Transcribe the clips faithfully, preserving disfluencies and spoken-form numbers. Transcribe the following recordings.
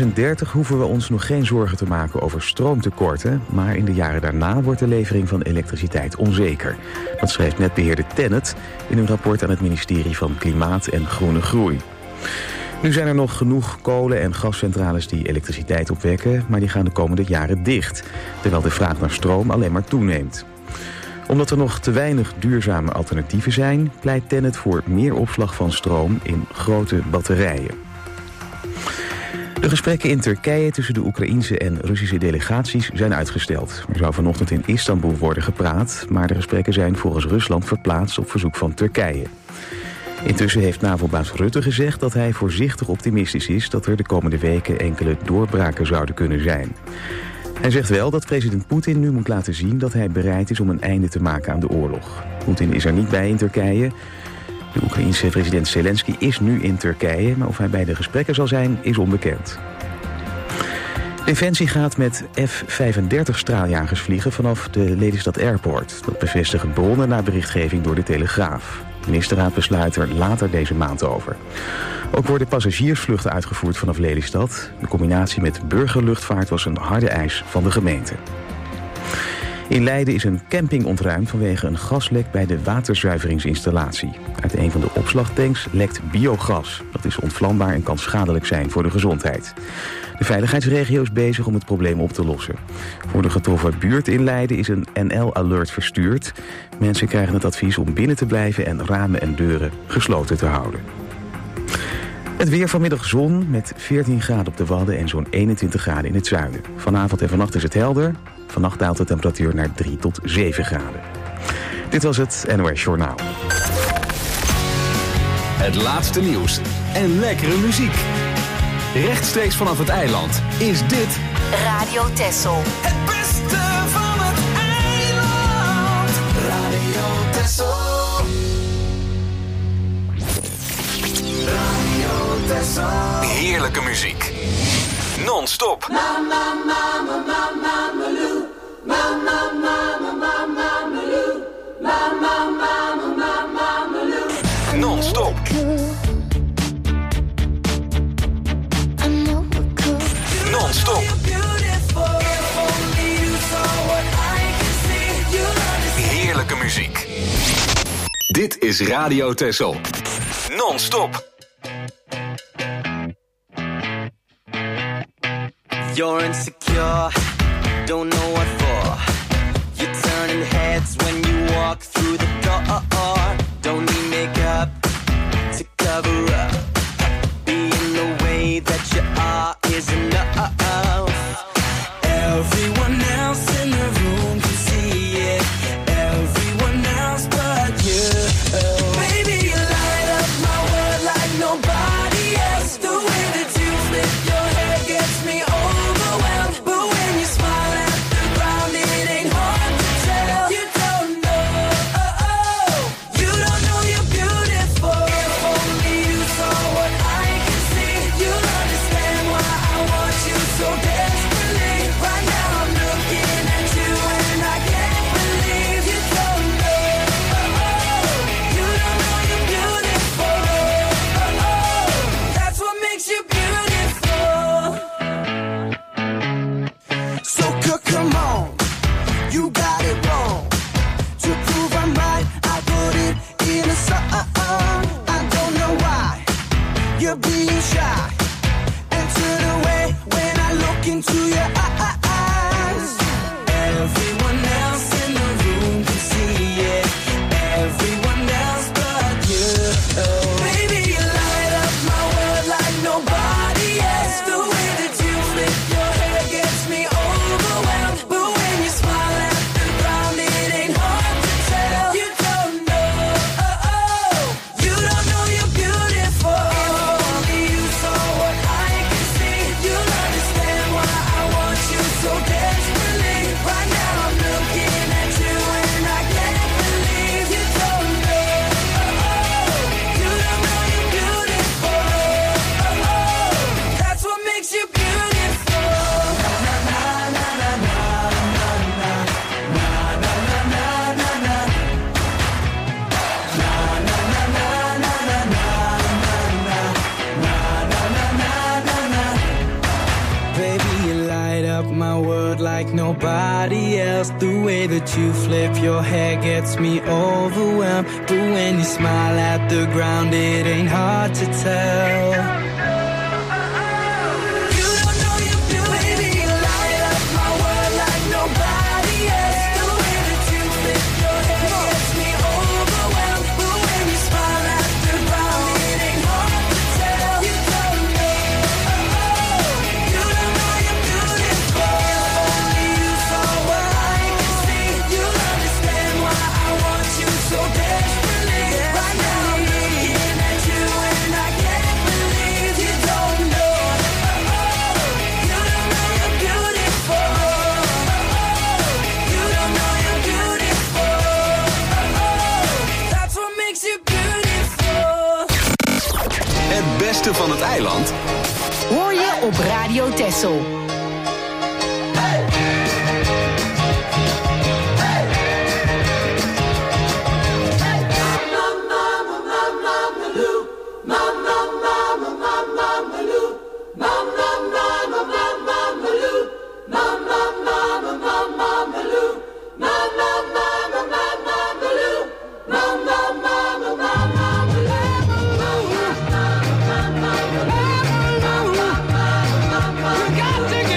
tweeduizend dertig hoeven we ons nog geen zorgen te maken over stroomtekorten, maar in de jaren daarna wordt de levering van elektriciteit onzeker. Dat schrijft netbeheerder TenneT in een rapport aan het ministerie van Klimaat en Groene Groei. Nu zijn er nog genoeg kolen- en gascentrales die elektriciteit opwekken, maar die gaan de komende jaren dicht, terwijl de vraag naar stroom alleen maar toeneemt. Omdat er nog te weinig duurzame alternatieven zijn, pleit TenneT voor meer opslag van stroom in grote batterijen. De gesprekken in Turkije tussen de Oekraïense en Russische delegaties zijn uitgesteld. Er zou vanochtend in Istanbul worden gepraat, maar de gesprekken zijn volgens Rusland verplaatst op verzoek van Turkije. Intussen heeft NAVO-baas Rutte gezegd dat hij voorzichtig optimistisch is dat er de komende weken enkele doorbraken zouden kunnen zijn. Hij zegt wel dat president Poetin nu moet laten zien dat hij bereid is om een einde te maken aan de oorlog. Poetin is er niet bij in Turkije. De Oekraïense president Zelensky is nu in Turkije, maar of hij bij de gesprekken zal zijn, is onbekend. Defensie gaat met F vijfendertig straaljagers vliegen vanaf de Lelystad Airport. Dat bevestigen bronnen na berichtgeving door de Telegraaf. De ministerraad besluit er later deze maand over. Ook worden passagiersvluchten uitgevoerd vanaf Lelystad. De combinatie met burgerluchtvaart was een harde eis van de gemeente. In Leiden is een camping ontruimd vanwege een gaslek bij de waterzuiveringsinstallatie. Uit een van de opslagtanks lekt biogas. Dat is ontvlambaar en kan schadelijk zijn voor de gezondheid. De veiligheidsregio is bezig om het probleem op te lossen. Voor de getroffen buurt in Leiden is een N L-alert verstuurd. Mensen krijgen het advies om binnen te blijven en ramen en deuren gesloten te houden. Het weer vanmiddag zon met veertien graden op de Wadden en zo'n eenentwintig graden in het zuiden. Vanavond en vannacht is het helder. Vannacht daalt de temperatuur naar drie tot zeven graden. Dit was het N O S Journaal. Het laatste nieuws en lekkere muziek. Rechtstreeks vanaf het eiland is dit Radio Texel. Het beste van het eiland. Radio Texel. Radio Texel. heerlijke muziek. Non-stop. Mama, mama, mama, maloo. Mama, mama, mama, maloo. Mama, mama, mama, maloo. Non-stop. Non-stop. Heerlijke muziek. Dit is Radio Texel. Non-stop. You're insecure, don't know what for. You're turning heads when you walk through the door. Don't need makeup to cover up. Being the way that you are is enough. Everyone else in the room can see it. Everyone else but you. Baby, you light up my world like nobody else. The way that you flip your hair gets me overwhelmed. But when you smile at the ground, it ain't hard to tell. You don't know, oh, oh. You up my world like nobody else. The way that you flip your hair gets me overwhelmed. But when you smile at the ground, it ain't hard to tell. Het beste van het eiland hoor je op Radio Texel. Got to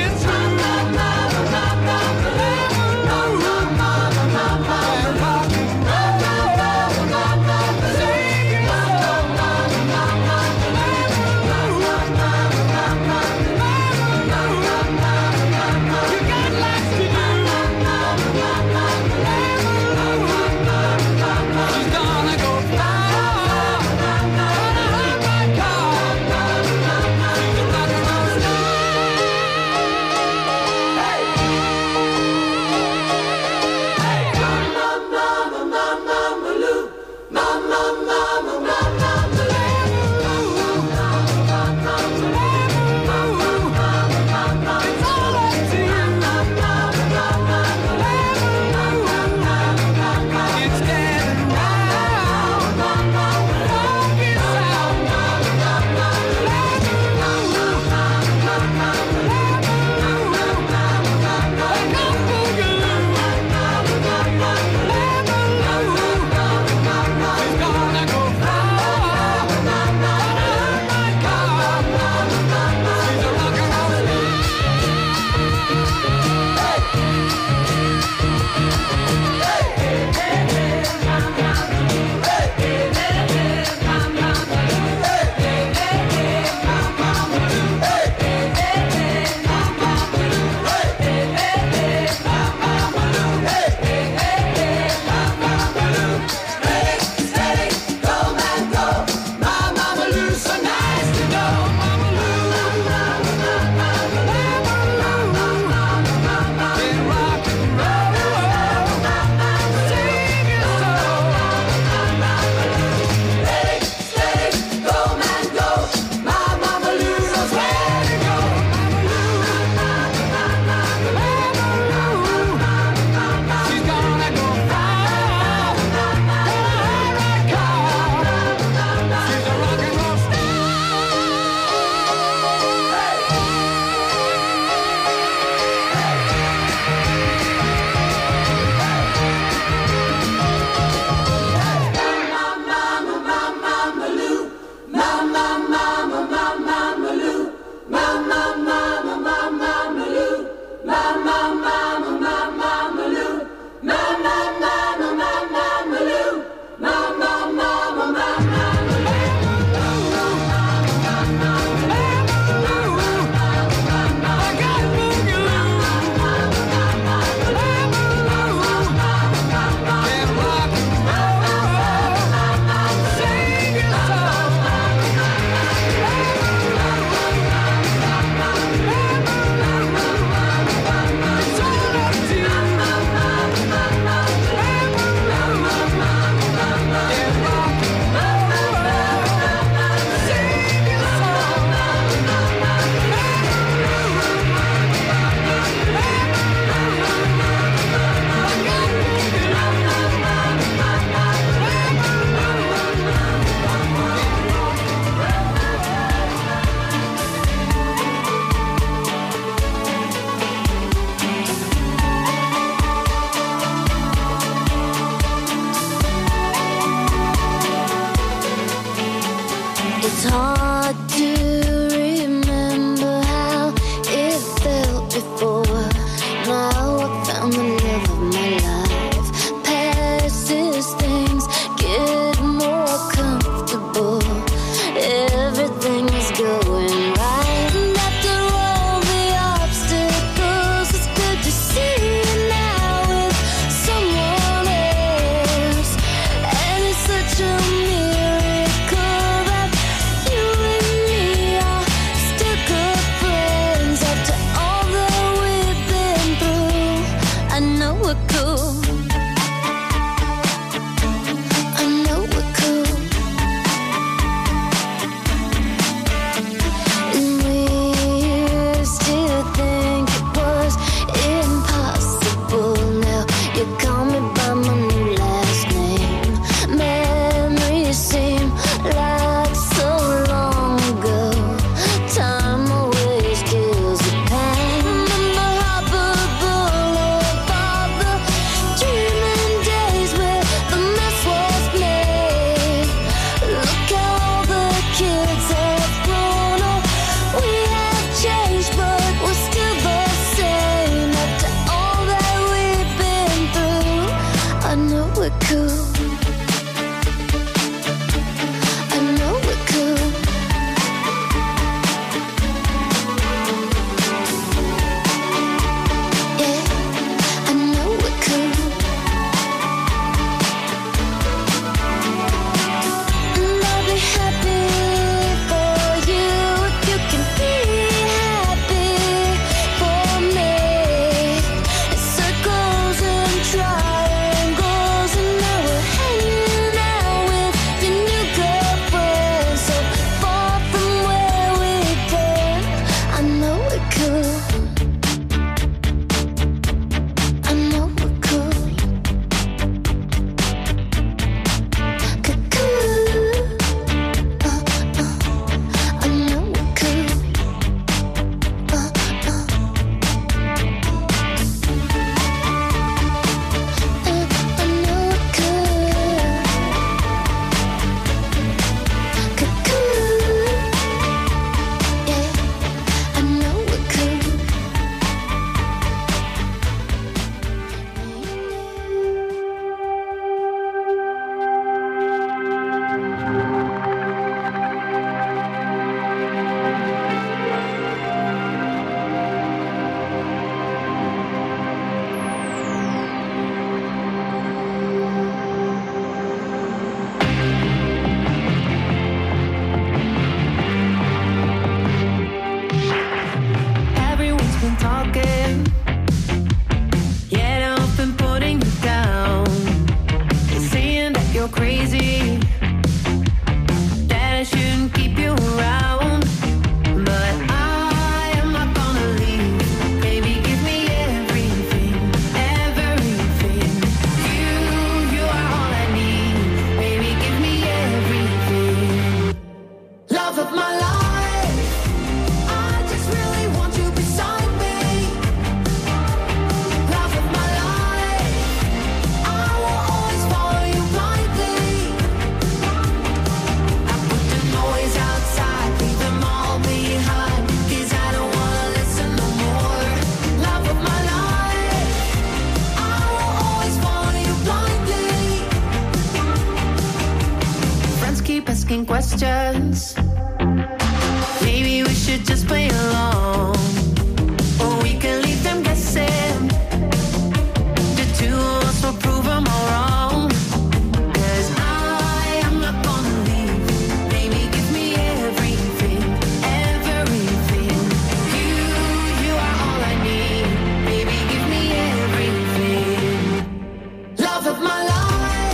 questions. Maybe we should just play along, or we can leave them guessing. The two of us will prove them all wrong. 'Cause I am not gonna leave. Baby, give me everything, everything. You, you are all I need. Baby, give me everything. Love of my life.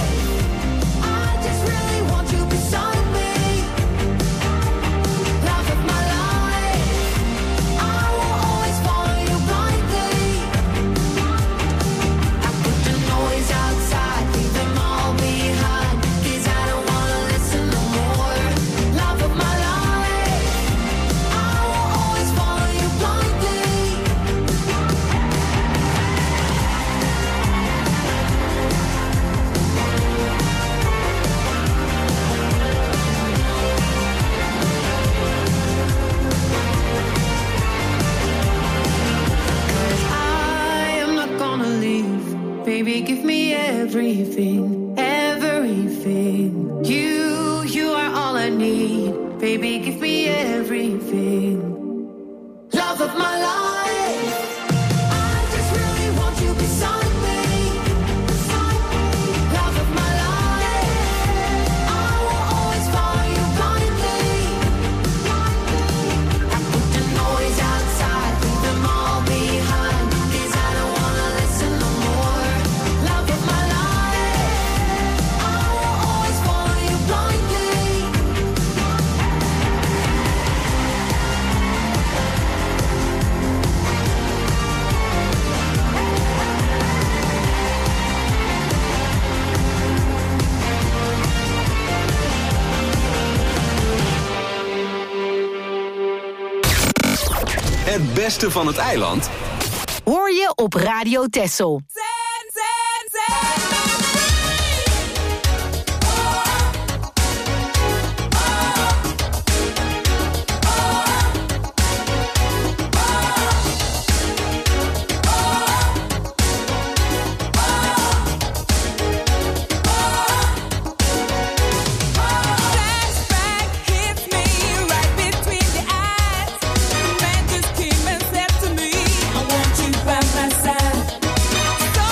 Baby, give me everything, everything. You, you are all I need. Baby, give me everything. Love of my life. I just really want you beside me. Love of my life. I will always follow you blindly. I put the noise outside, leave them all behind. 'Cause I don't wanna listen no more. Het beste van het eiland hoor je op Radio Texel. By my side. So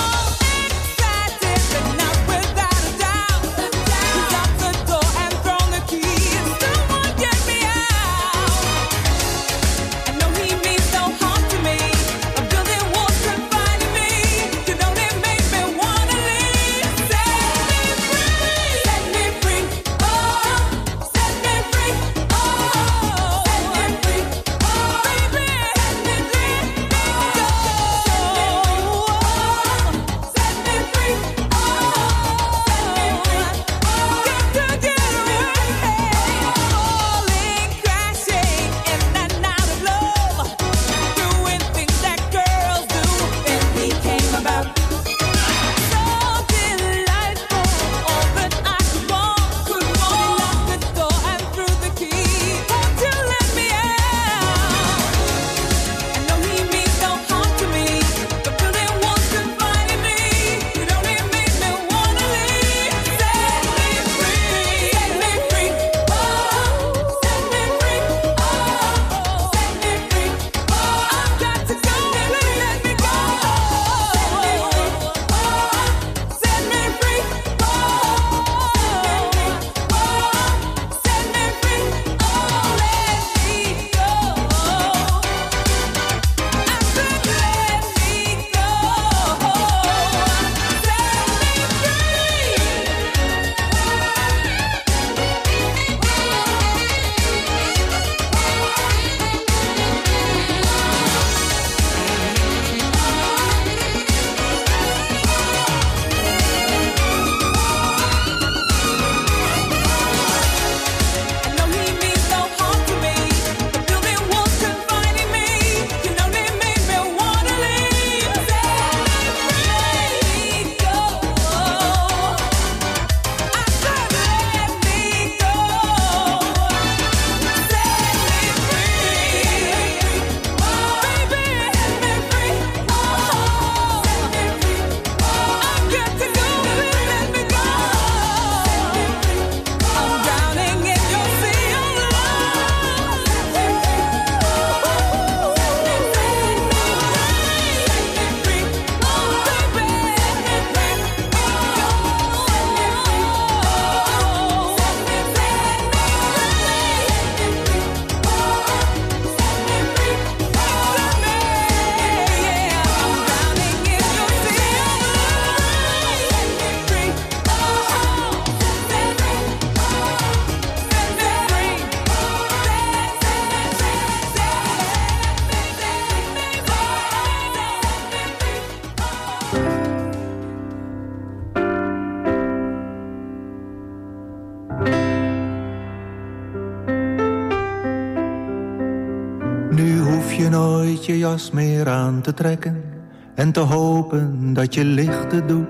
je jas meer aan te trekken en te hopen dat je lichten doet.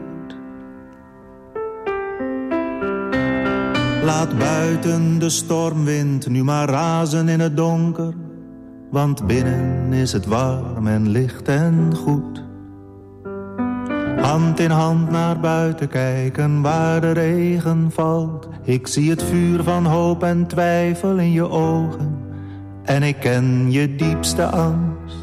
Laat buiten de stormwind nu maar razen in het donker, want binnen is het warm en licht en goed. Hand in hand naar buiten kijken waar de regen valt. Ik zie het vuur van hoop en twijfel in je ogen en ik ken je diepste angst.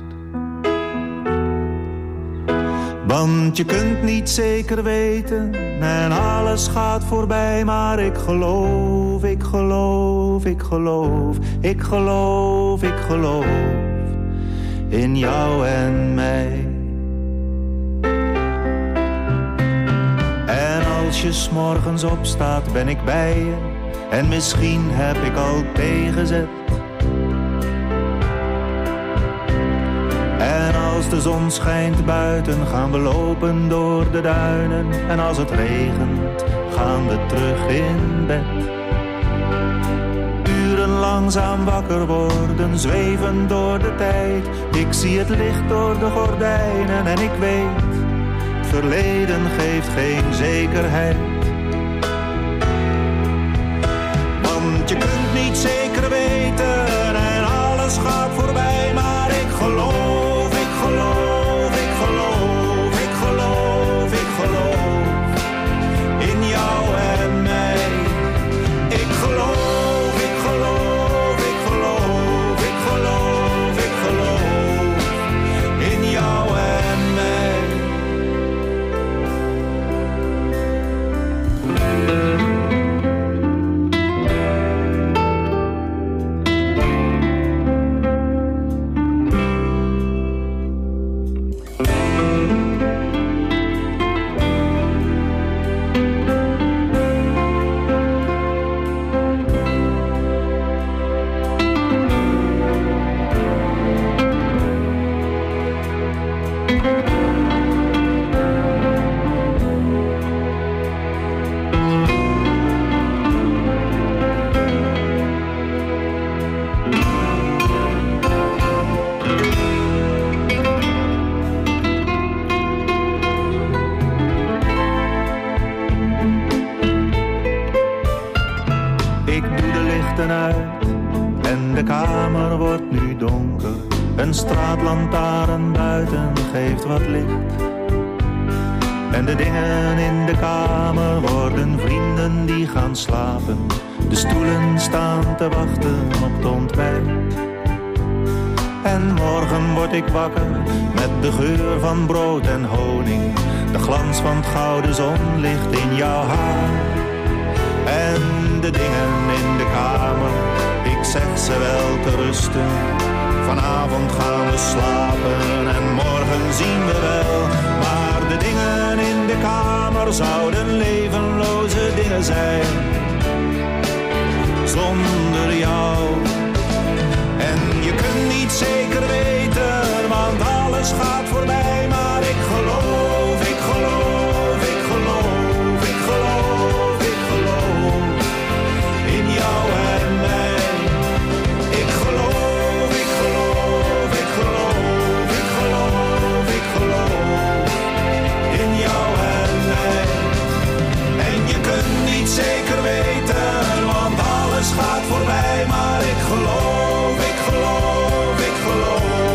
Want je kunt niet zeker weten en alles gaat voorbij, maar ik geloof, ik geloof, ik geloof, ik geloof, ik geloof in jou en mij. En als je 's morgens opstaat ben ik bij je en misschien heb ik al tegenzet. En als de zon schijnt buiten gaan we lopen door de duinen. En als het regent gaan we terug in bed. Uren langzaam wakker worden, zweven door de tijd. Ik zie het licht door de gordijnen en ik weet, het verleden geeft geen zekerheid. Want je kunt niet zeker weten en alles gaat voorbij, maar ik geloof. Ik geloof, ik geloof, ik geloof, ik geloof in jou en mij. Ik geloof, ik geloof, ik geloof, ik geloof, ik geloof in jou en mij. En de kamer wordt nu donker. Een straatlantaarn buiten geeft wat licht. En de dingen in de kamer worden vrienden die gaan slapen. De stoelen staan te wachten op het ontbijt. En morgen word ik wakker met de geur van brood en honing. De glans van het gouden zonlicht in jouw haar. En de dingen in de kamer, ik zeg ze wel te rusten. Vanavond gaan we slapen en morgen zien we wel. Maar de dingen in de kamer zouden levenloze dingen zijn zonder jou. En je kunt niet zeker weten, want alles gaat voorbij. Maar ik geloof, ik geloof, ik geloof, ik geloof, ik geloof in jou en mij. Ik geloof, ik geloof, ik geloof, ik geloof, ik geloof in jou en mij. En je kunt niet zeker weten, want alles gaat voorbij. Maar ik geloof, ik geloof, ik geloof.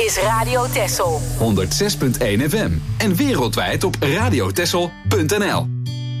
is Radio Texel. honderd zes punt één F M. En wereldwijd op radiotexel punt n l.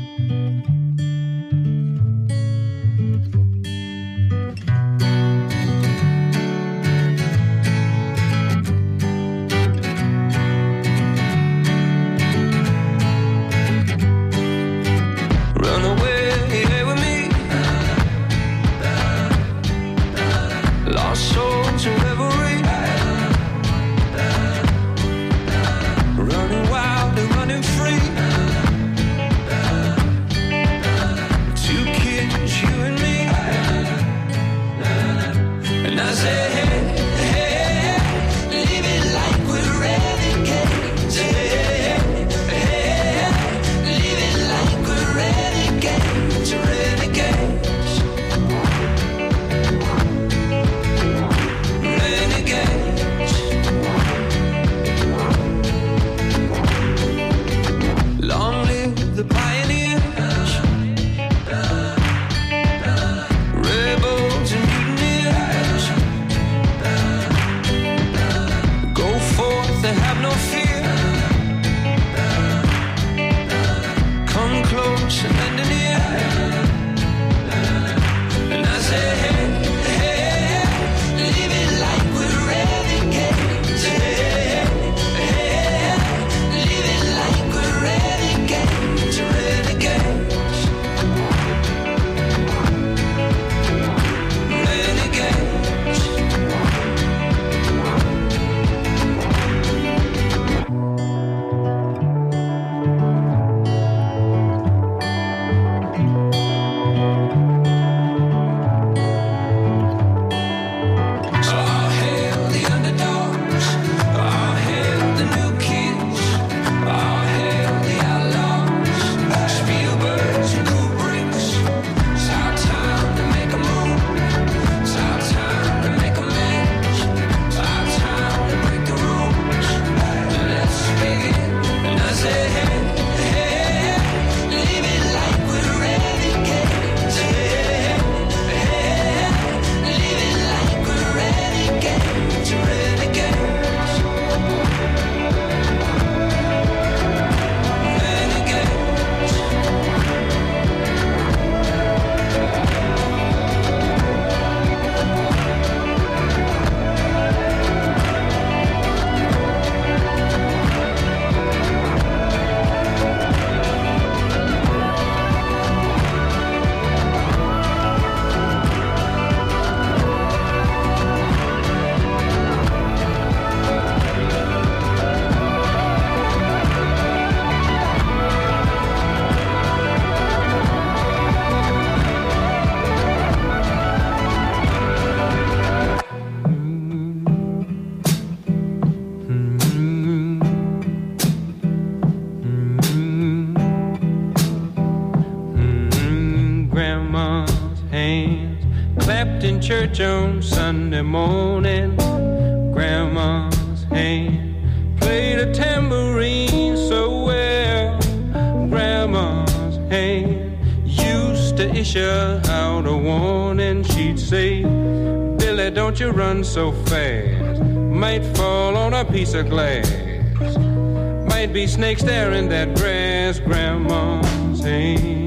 Church on Sunday morning, Grandma's hand played a tambourine so well. Grandma's hand used to issue out a warning. She'd say, Billy, don't you run so fast, might fall on a piece of glass, might be snakes there in that grass. Grandma's hand,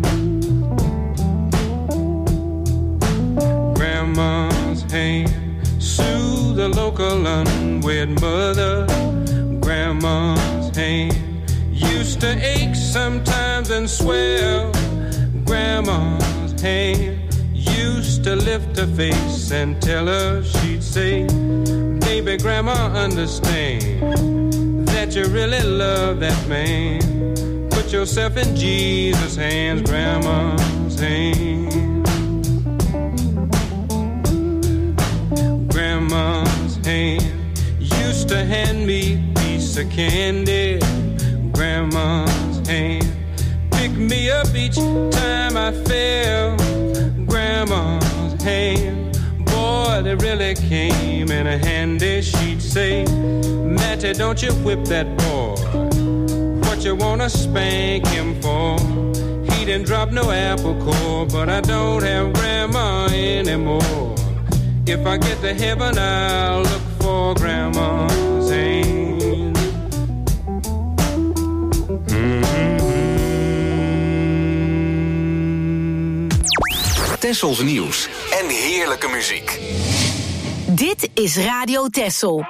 Grandma's hand soothe the local unwed mother. Grandma's hand used to ache sometimes and swell. Grandma's hand used to lift her face and tell her, she'd say, baby, Grandma, understand that you really love that man. Put yourself in Jesus' hands. Grandma's hand, Grandma's hand used to hand me a piece of candy. Grandma's hand picked me up each time I fell. Grandma's hand, boy, they really came in handy. She'd say, Matty, don't you whip that boy. What you wanna spank him for? He didn't drop no apple core, but I don't have Grandma anymore. If I get to heaven, I'll look for your grandma's hand. Mm-hmm. Tessels nieuws en heerlijke muziek. Dit is Radio Tessel.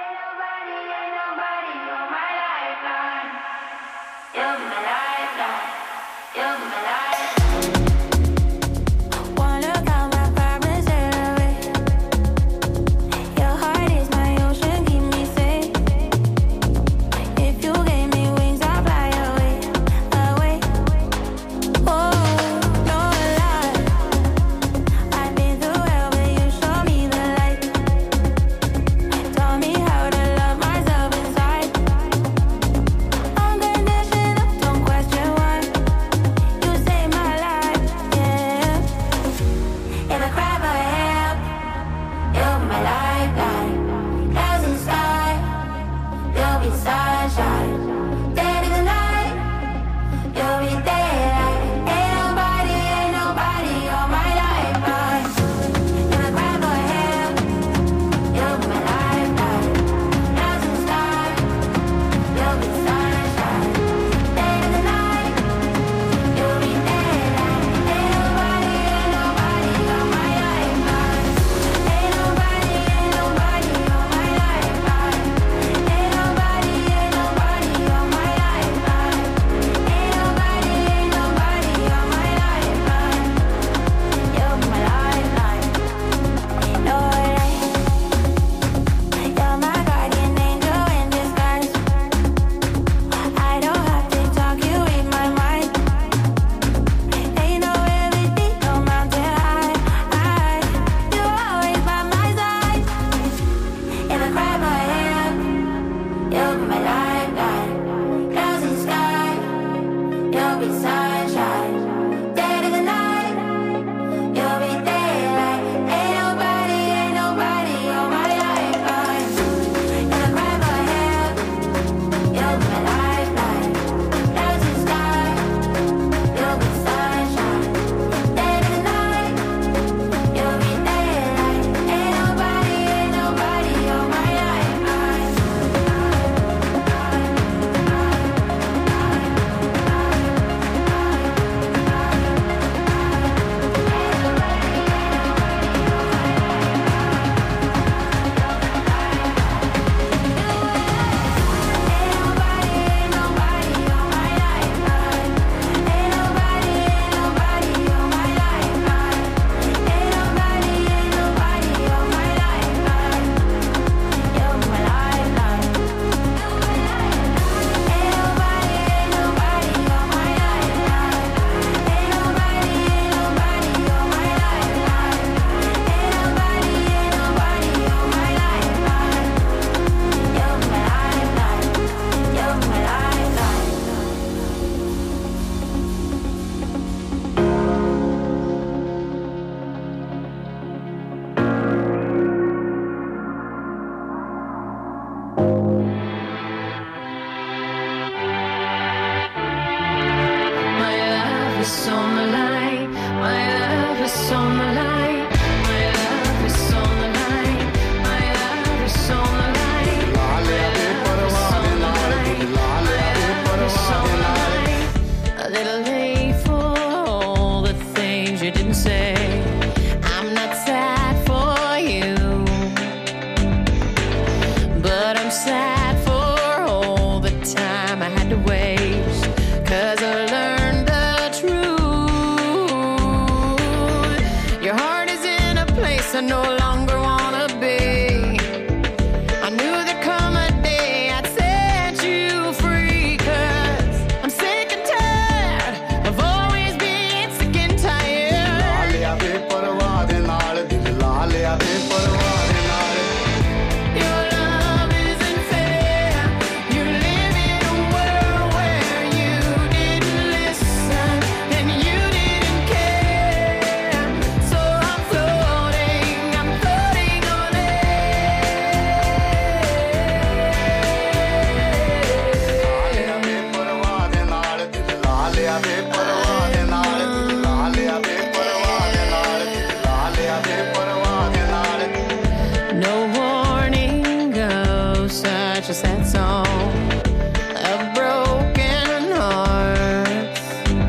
Your love isn't fair. You live in a world where such a sad song of broken hearts.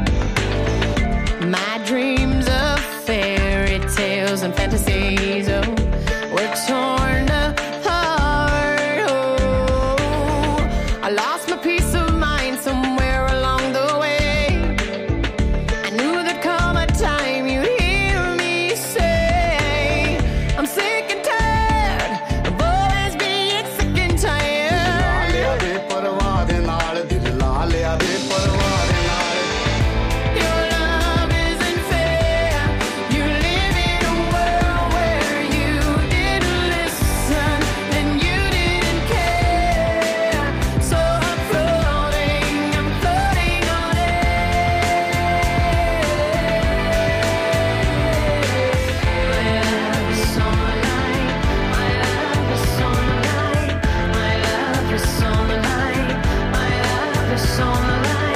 My dreams of fairy tales and fantasies, oh, were torn apart. Oh, I lost my peace of mind somewhere along the way. I knew there'd come a time you'd hear me say, I'm sick and tired of always being sick and tired. Your love isn't fair. You live in a world where you didn't listen and you didn't care. So I'm floating, I'm floating on air. My love is on the line. My love is on the line. My love is on the line. My love is on the line.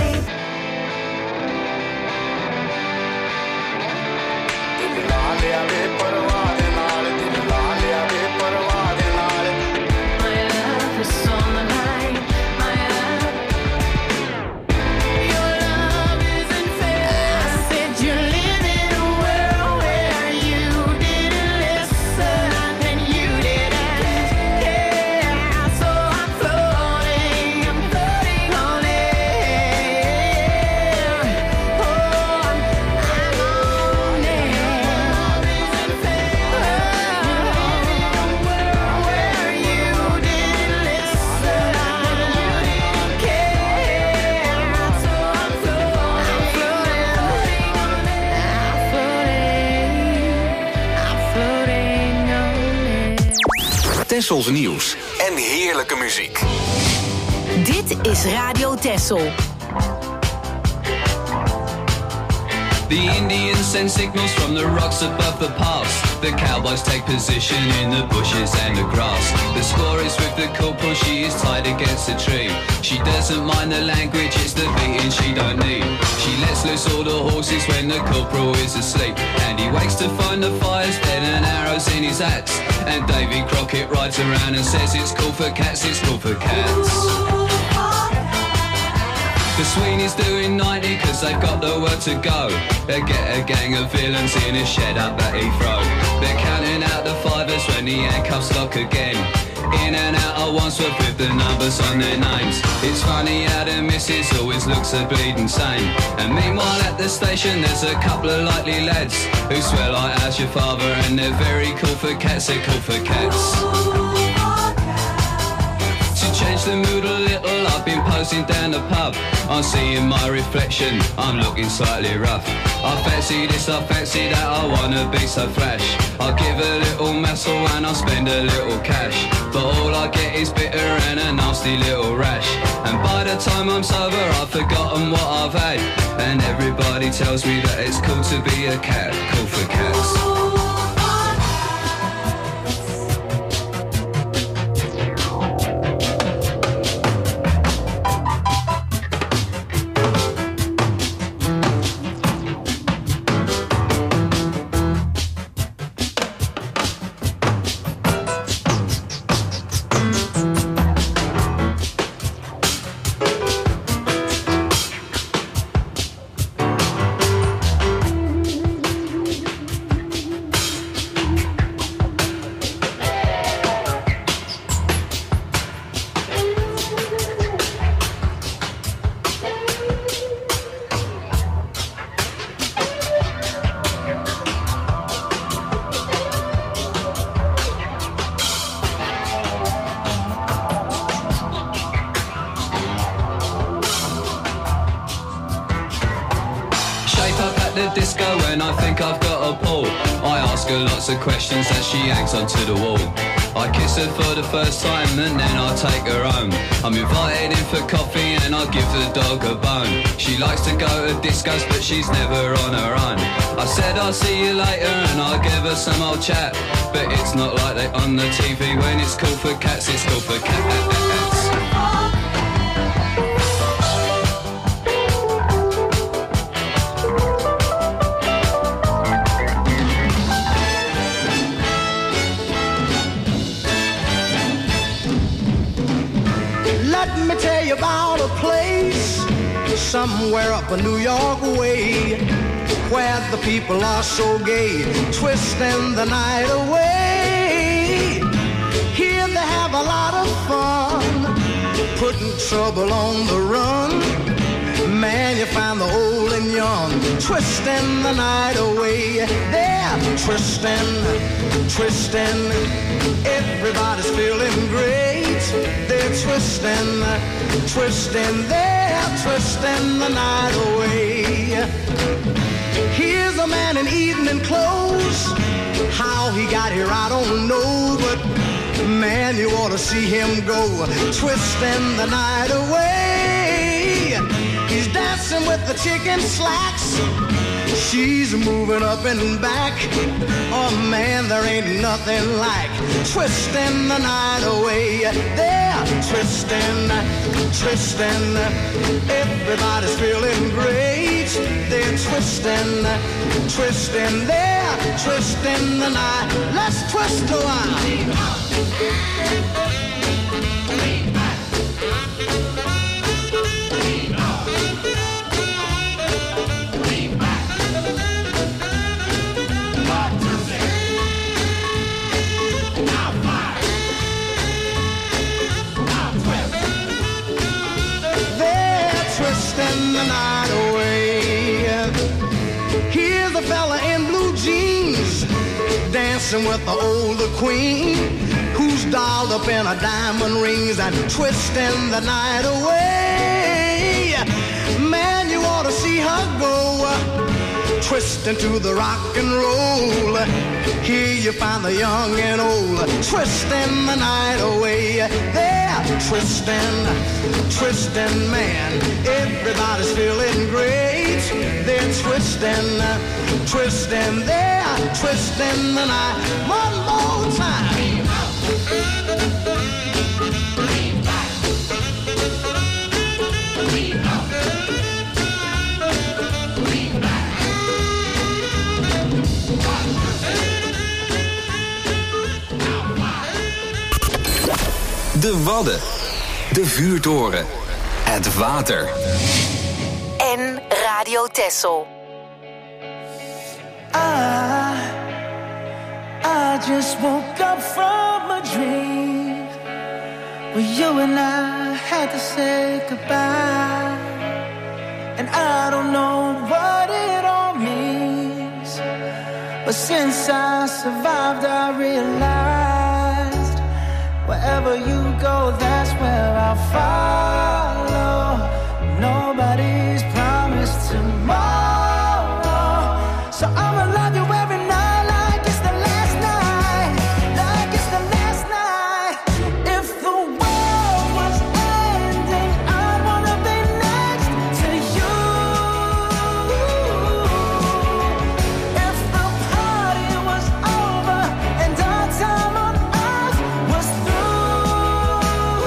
My love is on the line. My love. Your love isn't fair. I said you live in a world where you didn't listen and you didn't care. So I'm floating, I'm floating on air. Oh, I'm on air. Love isn't fair. You live in a world where you didn't listen and you didn't care. So I'm floating, floating on air. I'm floating, I'm floating on air. Tessels nieuws en heerlijke muziek. Dit is Radio Tessel. The Indians send signals from the rocks above the pass. The cowboys take position in the bushes and the grass. The score is with the corporal, she is tied against a tree. She doesn't mind the language, it's the beating she don't need. She lets loose all the horses when the corporal is asleep. And he wakes to find the fire's dead and arrows in his axe. And Davy Crockett rides around and says it's cool for cats, it's cool for cats. The Sweeney's doing ninety cause they've got the work to go. They get a gang of villains in a shed up at Heathrow. They're counting out the fivers when the handcuffs lock again. In and out of Wandsworth with the numbers on their names. It's funny how the missus always looks a bleeding sane. And meanwhile at the station there's a couple of likely lads who swear like how's your father, and they're very cool for cats, they're cool for cats. To change the mood a little, I've been posing down the pub. I'm seeing my reflection, I'm looking slightly rough. I fancy this, I fancy that, I wanna be so flash. I'll give a little muscle and I'll spend a little cash. But all I get is bitter and a nasty little rash. And by the time I'm sober I've forgotten what I've had. And everybody tells me that it's cool to be a cat, cool for cats. Disco when I think I've got a pull. I ask her lots of questions as she hangs onto the wall. I kiss her for the first time and then I take her home. I'm invited in for coffee and I give the dog a bone. She likes to go to discos but she's never on her own. I said I'll see you later and I'll give her some old chat. But it's not like they on the T V. When it's cool for cats, it's cool for cats. Let me tell you about a place somewhere up a New York way, where the people are so gay, twisting the night away. Here they have a lot of fun, putting trouble on the run. Man, you find the old and young, twisting the night away. They're twisting, twisting, everybody's feeling great. They're twisting, twisting, they're twisting the night away. Here's a man in evening clothes, how he got here I don't know, but man, you ought to see him go, twisting the night away. He's dancing with the chicken slacks, she's moving up and back. Oh man, there ain't nothing like twisting the night away. They're twisting, twisting, everybody's feeling great. They're twisting, twisting, they're twisting the night. Let's twist a while. Twisting the night away. Here's a fella in blue jeans, dancing with the older queen, who's dolled up in her diamond rings and twisting the night away. Man, you ought to see her go, twisting to the rock and roll. Here you find the young and old, twisting the night away. They're twisting, twisting, man, everybody's feeling great. They're twisting, twisting, they're twisting the night. One more time. De Wadden, de vuurtoren, het water. En Radio Texel. I, I just woke up from a dream where you and I had to say goodbye. And I don't know what it all means, but since I survived I realized wherever you go, that's where I'll follow. Nobody's promised tomorrow, so I'ma love you every night like it's the last night, like it's the last night. If the world was ending, I'd wanna be next to you. If the party was over and our time on earth was through,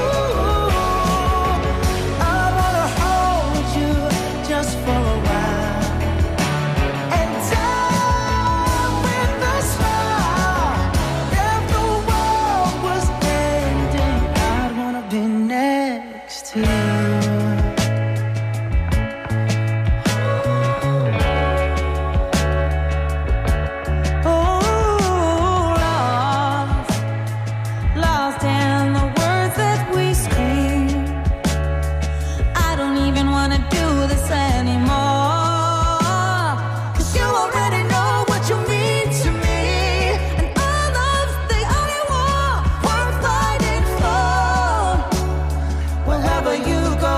I wanna hold you just for a while and die with a smile. If the world was ending, I'd wanna be next to you. Oh, lost, lost in the words that we scream. I don't even wanna do this anymore, 'cause you already know what you mean to me, and all love's the only war worth fighting for. Wherever you go,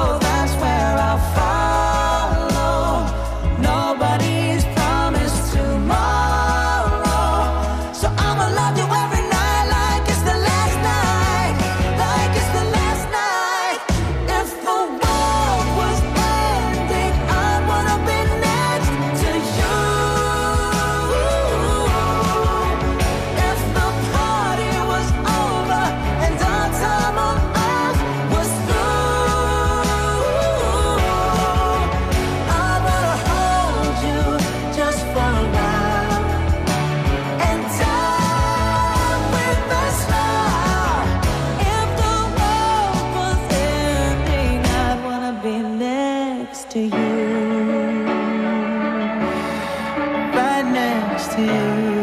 to you, right next to you.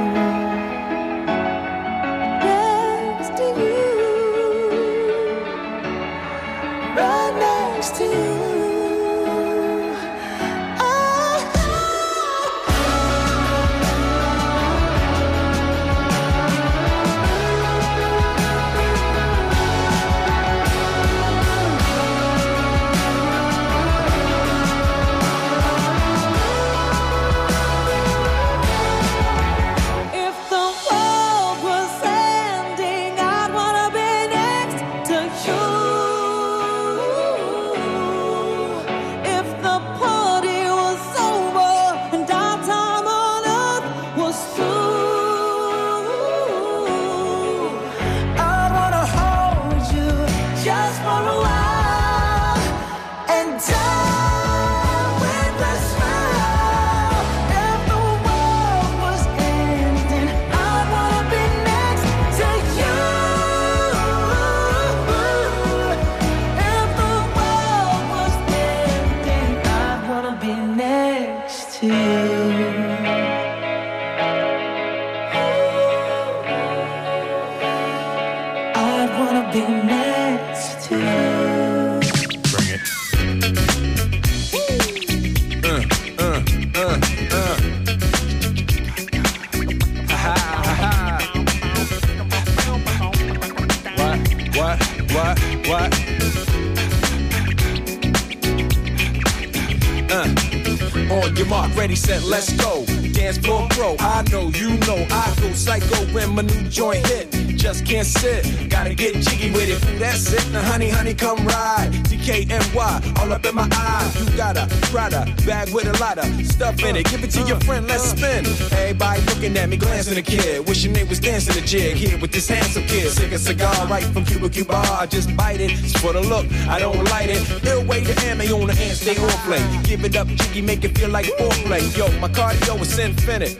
Ready, set, let's go. Dance floor pro. I know, you know, I go psycho when my new joint hit. Just can't sit, gotta get jiggy with it. Ooh, that's it. Now, honey, honey, come ride. D K N Y, all up in my eye. You got a Prada bag with a lot of stuff in it. Give it to your friend, let's spin. Everybody looking at me, glancing a kid. Wishing they was dancing a jig here with this handsome kid. Sick a cigar right from Cuba Cuba. I just bite it. It's for the look, I don't light it. Ill way to ammo on the hand, stay on play. Give it up, jiggy, make it feel like foreplay. Yo, my cardio is infinite.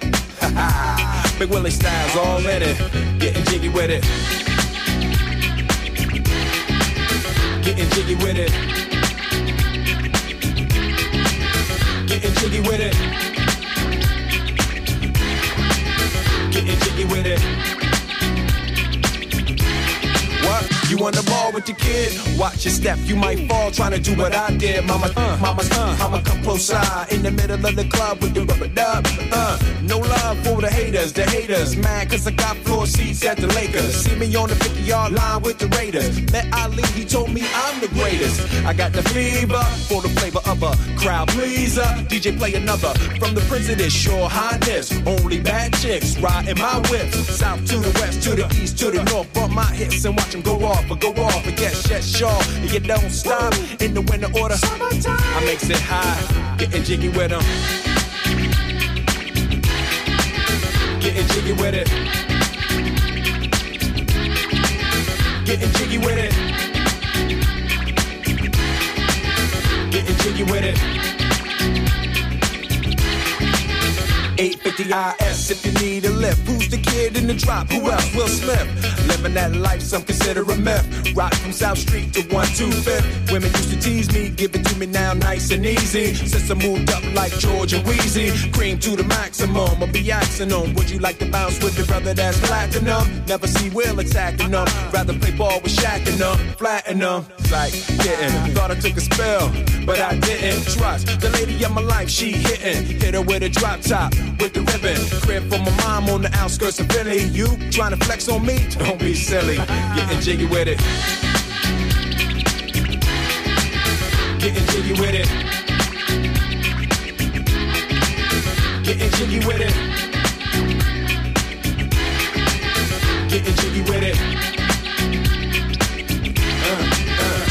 Big Willie style's all in it. Getting jiggy with it. Getting jiggy with it. Getting jiggy with it. Getting jiggy with it. What? You on the ball with your kid? Watch your step, you might fall trying to do what I did. Mama, uh, mama, uh, mama, come close side in the middle of the club with the rubber dub. Uh, no love for the haters, the haters. Mad cause I got floor seats at the Lakers. See me on the fifty yard line with the Raiders. Met Ali, he told me I'm the greatest. I got the fever for the flavor of a crowd pleaser. D J play another from the Prince of this Shore Highness. Only bad chicks riding my whip. South to the west, to the east, to the north. Bump my hips and watch them go off. But go off and get shut sharp. And you don't stop in the winter order. I makes it high, getting jiggy with them. Getting jiggy with it. Getting jiggy with it. Getting jiggy with it. eight fifty I S if you need a lift. Who's the kid in the drop? Who else? Will Smith. Living that life, some consider a myth. Rock from South Street to one two fifth. Women used to tease me, give it to me now nice and easy. Since I moved up like George and Wheezy, cream to the maximum. I'll be asking them, would you like to bounce with your brother that's platinum? Never see Will attacking them. Rather play ball with Shaq and them, flatten them. Like getting, thought I took a spell, but I didn't. Trust the lady of my life, she hitting. Hit her with a drop top, with the ribbon. Crib for my mom on the outskirts of Philly. You trying to flex on me? Don't be silly. Getting jiggy with it. Getting jiggy with it. Getting jiggy with it. Getting jiggy with it. Uh, uh.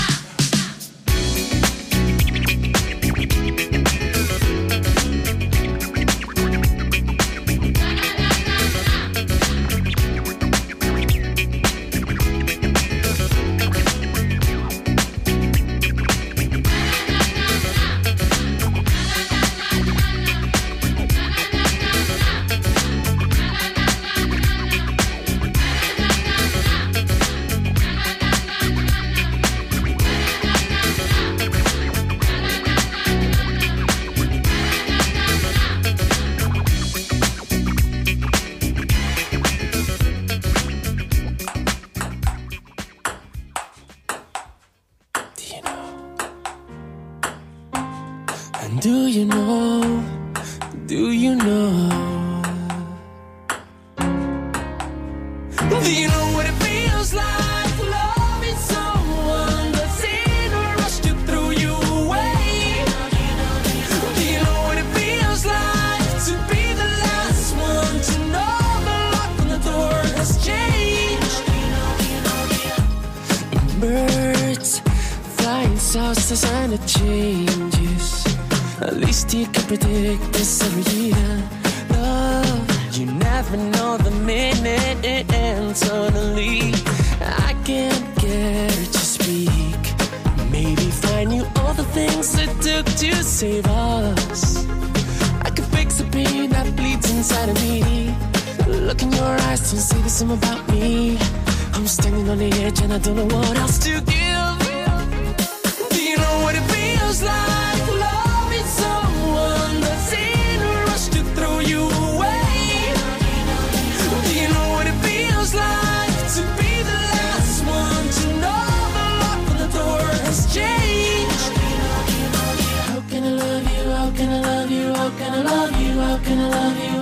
And do you know, do you know, do you know what it feels like loving someone that's in a rush to throw you away? Do you know what it feels like to be the last one to know the lock on the door has changed? Birds flying south, the sign of changes. At least you can predict this every year. Love, you never know the minute it ends. Suddenly, I can't get her to speak. Maybe find you all the things it took to save us. I could fix the pain that bleeds inside of me. Look in your eyes, don't say the same about me. I'm standing on the edge and I don't know what else to give. Do you know what it feels like loving someone that's in a rush to throw you away? Do you know what it feels like to be the last one to know the lock on the door has changed? How can I love you, how can I love you, how can I love you, how can I love you?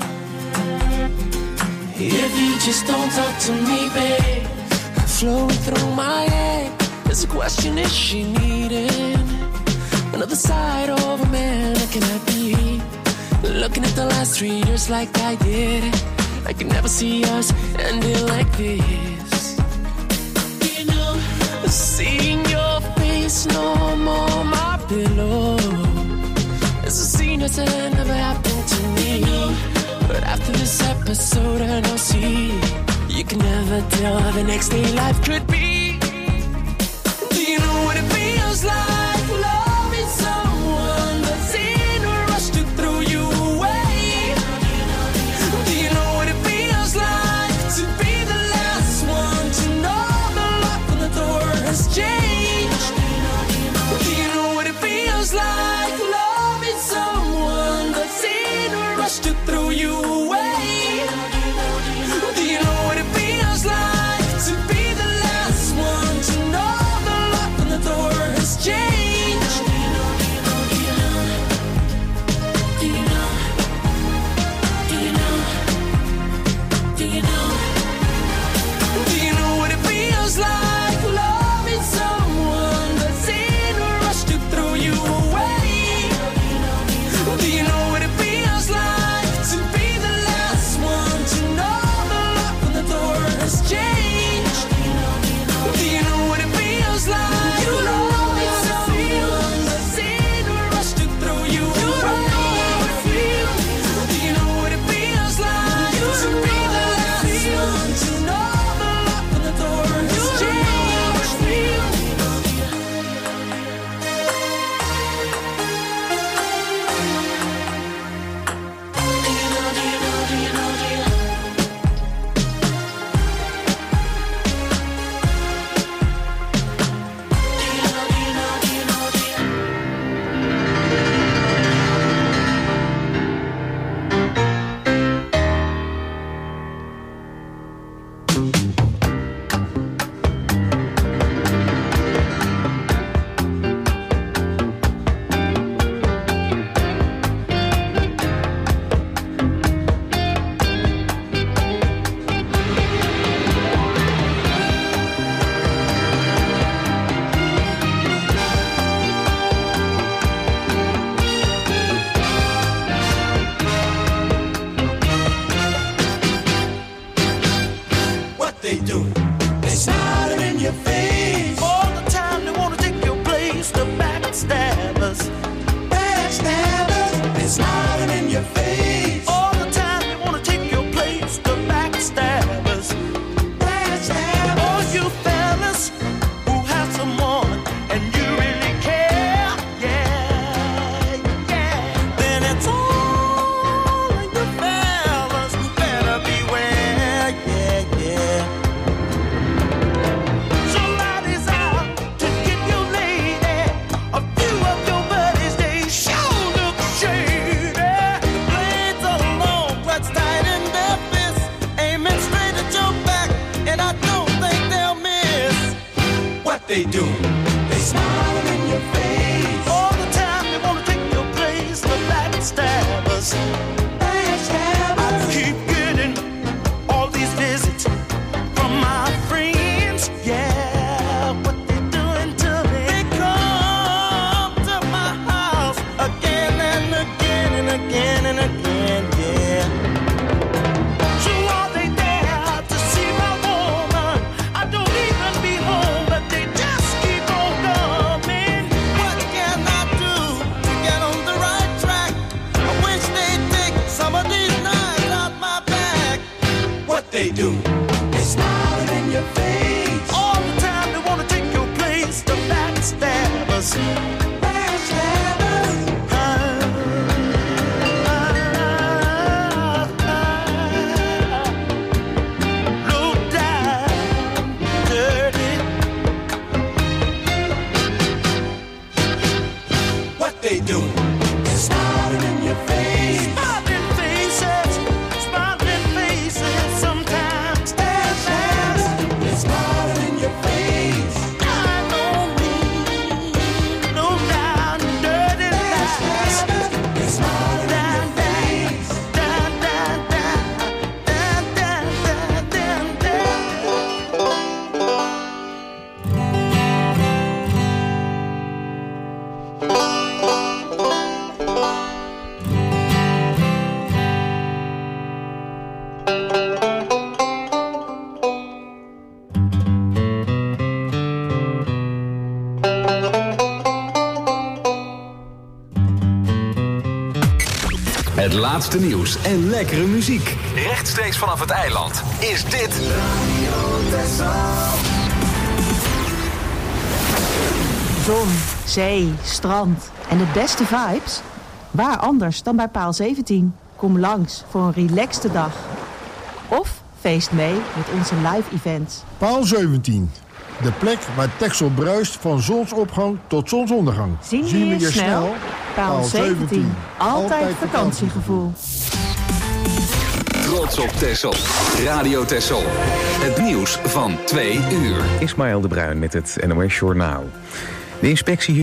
If you just don't talk to me, babe. Flowing through my head, there's a question, is she needing another side of a man? Or can I be looking at the last three years like I did? I can never see us ending like this. You know, seeing your face no more my pillow. It's a scene that's never happened to me. But after this episode I know, see, you can never tell how the next day life could be. Do you know what it feels like loving someone that's in a rush to throw you away? Do you know what it feels like to be the last one to know the lock on the door has changed? Do you know what it feels like loving someone that's in a rush to throw you away? Do you know what it feels like to be the last They do. Smiling in your face. Smiling faces. Smiling faces. Sometimes they're sad. They're smiling in your face. I don't mean no down dirty lies. They're smiling in your face. Down, down, down, down, down, down, down, Het laatste nieuws en lekkere muziek. Rechtstreeks vanaf het eiland is dit Zon, zee, strand en de beste vibes? Waar anders dan bij Paal zeventien? Kom langs voor een relaxte dag. Of feest mee met onze live events. Paal zeventien. De plek waar Texel bruist van zonsopgang tot zonsondergang. Zien we je snel? Paal zeventien. Altijd vakantiegevoel. Trots op Texel. Radio Texel. Het nieuws van twee uur. Ismaël de Bruin met het N O S Journaal. De inspectie